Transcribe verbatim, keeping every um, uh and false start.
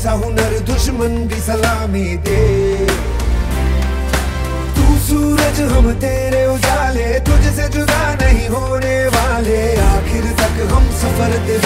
जैसा हुनर दुश्मन भी सलामी दे। तू सूरज हम तेरे उजाले, तुझसे जुदा नहीं होने वाले, आखिर तक हम सफर ते